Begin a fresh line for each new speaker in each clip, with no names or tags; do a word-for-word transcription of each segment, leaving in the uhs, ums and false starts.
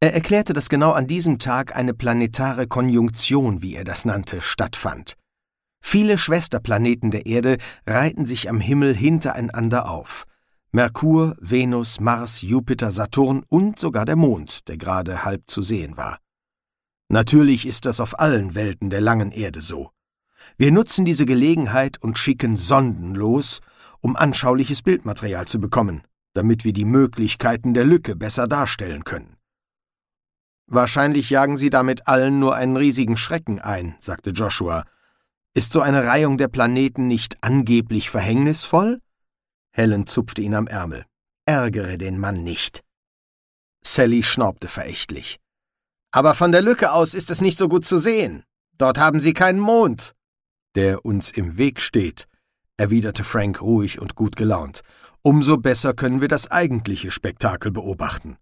Er erklärte, dass genau an diesem Tag eine planetare Konjunktion, wie er das nannte, stattfand. Viele Schwesterplaneten der Erde reihten sich am Himmel hintereinander auf. Merkur, Venus, Mars, Jupiter, Saturn und sogar der Mond, der gerade halb zu sehen war. Natürlich ist das auf allen Welten der langen Erde so. Wir nutzen diese Gelegenheit und schicken Sonden los, um anschauliches Bildmaterial zu bekommen, damit wir die Möglichkeiten der Lücke besser darstellen können. »Wahrscheinlich jagen Sie damit allen nur einen riesigen Schrecken ein«, sagte Joshua. »Ist so eine Reihung der Planeten nicht angeblich verhängnisvoll?« Helen zupfte ihn am Ärmel. »Ärgere den Mann nicht.« Sally schnaubte verächtlich. »Aber von der Lücke aus ist es nicht so gut zu sehen. Dort haben Sie keinen Mond.« »Der uns im Weg steht«, erwiderte Frank ruhig und gut gelaunt. »Umso besser können wir das eigentliche Spektakel beobachten.«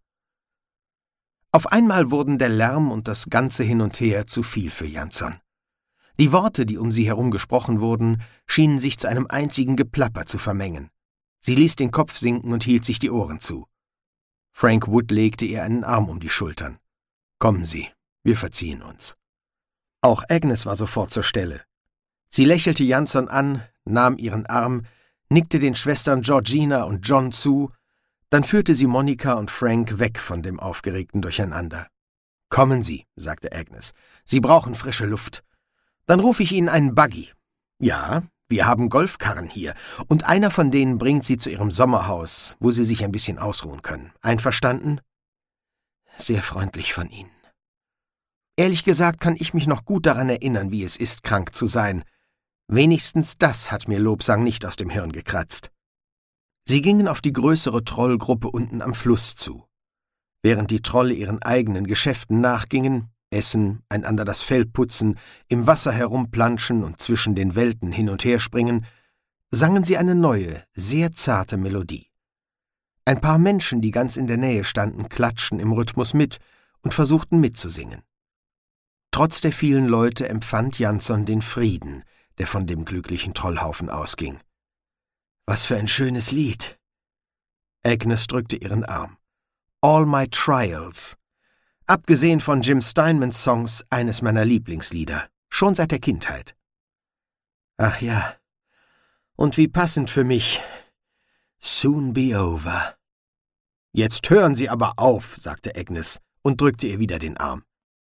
Auf einmal wurden der Lärm und das ganze Hin und Her zu viel für Jansson. Die Worte, die um sie herum gesprochen wurden, schienen sich zu einem einzigen Geplapper zu vermengen. Sie ließ den Kopf sinken und hielt sich die Ohren zu. Frank Wood legte ihr einen Arm um die Schultern. »Kommen Sie, wir verziehen uns.« Auch Agnes war sofort zur Stelle. Sie lächelte Jansson an, nahm ihren Arm, nickte den Schwestern Georgina und John zu, dann führte sie Monika und Frank weg von dem aufgeregten Durcheinander. »Kommen Sie«, sagte Agnes, »Sie brauchen frische Luft. Dann rufe ich Ihnen einen Buggy. Ja, wir haben Golfkarren hier, und einer von denen bringt Sie zu Ihrem Sommerhaus, wo Sie sich ein bisschen ausruhen können. Einverstanden?« »Sehr freundlich von Ihnen. Ehrlich gesagt kann ich mich noch gut daran erinnern, wie es ist, krank zu sein. Wenigstens das hat mir Lobsang nicht aus dem Hirn gekratzt.« Sie gingen auf die größere Trollgruppe unten am Fluss zu. Während die Trolle ihren eigenen Geschäften nachgingen, essen, einander das Fell putzen, im Wasser herumplanschen und zwischen den Welten hin und her springen, sangen sie eine neue, sehr zarte Melodie. Ein paar Menschen, die ganz in der Nähe standen, klatschten im Rhythmus mit und versuchten mitzusingen. Trotz der vielen Leute empfand Jansson den Frieden, der von dem glücklichen Trollhaufen ausging. »Was für ein schönes Lied!« Agnes drückte ihren Arm. »All My Trials«. Abgesehen von Jim Steinmans Songs eines meiner Lieblingslieder, schon seit der Kindheit. »Ach ja, und wie passend für mich. Soon be over.« »Jetzt hören Sie aber auf«, sagte Agnes und drückte ihr wieder den Arm.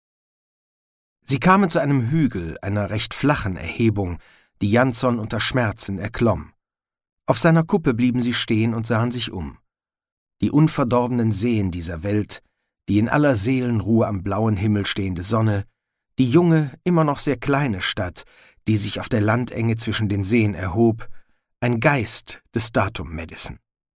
Sie kamen zu einem Hügel, einer recht flachen Erhebung, die Jansson unter Schmerzen erklomm. Auf seiner Kuppe blieben sie stehen und sahen sich um. Die unverdorbenen Seen dieser Welt, die in aller Seelenruhe am blauen Himmel stehende Sonne, die junge, immer noch sehr kleine Stadt, die sich auf der Landenge zwischen den Seen erhob, ein Geist des Datum Madison.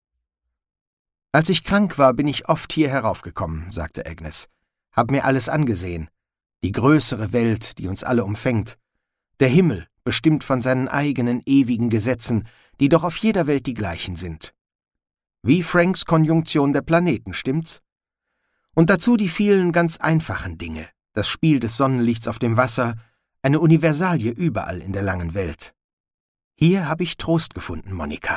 »Als ich krank war, bin ich oft hier heraufgekommen«, sagte Agnes. »Hab mir alles angesehen. Die größere Welt, die uns alle umfängt. Der Himmel, bestimmt von seinen eigenen ewigen Gesetzen, die doch auf jeder Welt die gleichen sind. Wie Franks Konjunktion der Planeten, stimmt's? Und dazu die vielen ganz einfachen Dinge, das Spiel des Sonnenlichts auf dem Wasser, eine Universalie überall in der langen Welt. Hier habe ich Trost gefunden, Monika.«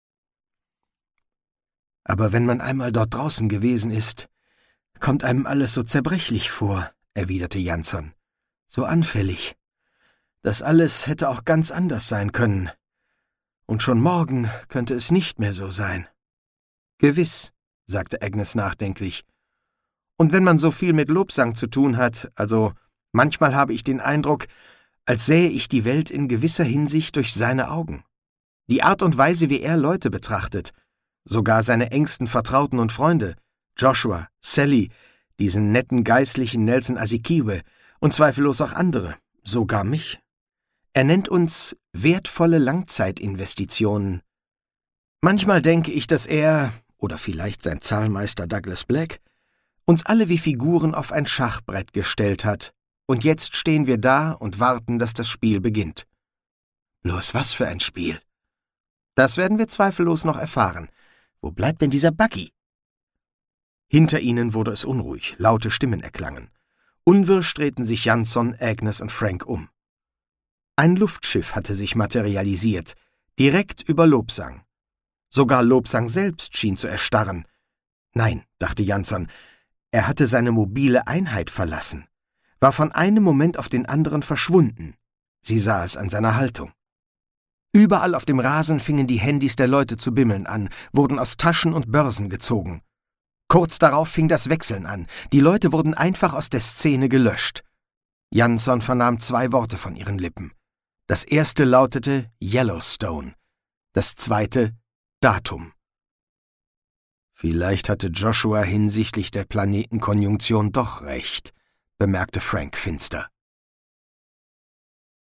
»Aber wenn man einmal dort draußen gewesen ist, kommt einem alles so zerbrechlich vor«, erwiderte Jansson. »So anfällig. Das alles hätte auch ganz anders sein können. Und schon morgen könnte es nicht mehr so sein.« »Gewiss«, sagte Agnes nachdenklich. »Und wenn man so viel mit Lobsang zu tun hat, also manchmal habe ich den Eindruck, als sähe ich die Welt in gewisser Hinsicht durch seine Augen. Die Art und Weise, wie er Leute betrachtet, sogar seine engsten Vertrauten und Freunde, Joshua, Sally, diesen netten Geistlichen Nelson Azikiwe und zweifellos auch andere, sogar mich. Er nennt uns wertvolle Langzeitinvestitionen. Manchmal denke ich, dass er, oder vielleicht sein Zahlmeister Douglas Black, uns alle wie Figuren auf ein Schachbrett gestellt hat, und jetzt stehen wir da und warten, dass das Spiel beginnt. Bloß was für ein Spiel? Das werden wir zweifellos noch erfahren. Wo bleibt denn dieser Buggy? Hinter ihnen wurde es unruhig, laute Stimmen erklangen. Unwirsch drehten sich Jansson, Agnes und Frank um. Ein Luftschiff hatte sich materialisiert, direkt über Lobsang. Sogar Lobsang selbst schien zu erstarren. Nein, dachte Jansson, Er hatte seine mobile Einheit verlassen, war von einem Moment auf den anderen verschwunden. Sie sah es an seiner Haltung. Überall auf dem Rasen fingen die Handys der Leute zu bimmeln an, wurden aus Taschen und Börsen gezogen. Kurz darauf fing das Wechseln an. Die Leute wurden einfach aus der Szene gelöscht. Jansson vernahm zwei Worte von ihren Lippen. Das erste lautete Yellowstone, das zweite Datum. Vielleicht hatte Joshua hinsichtlich der Planetenkonjunktion doch recht, bemerkte Frank finster.